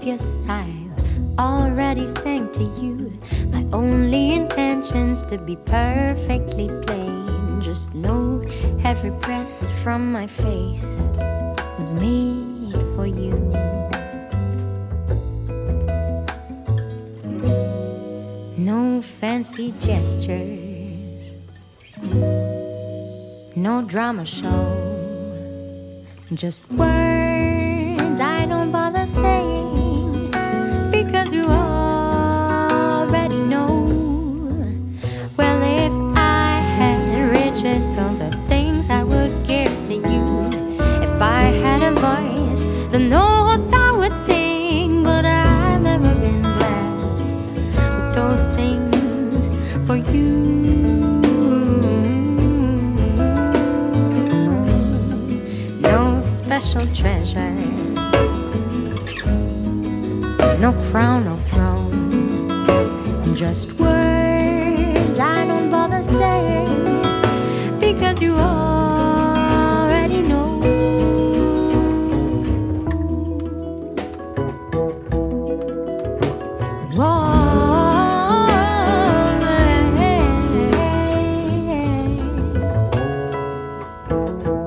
yes, I've already sang to you. My only intention's to be perfectly plain. Just know every breath from my face was made for you. No fancy gestures, no drama show, just words I don't bother saying, because you already know. Well, if I had riches, all the things I would give to you. If I had a voice, the notes I would sing. But I've never been blessed with those things for you. No special treasure, no crown or throne, just words I don't bother saying, because you already know. Whoa,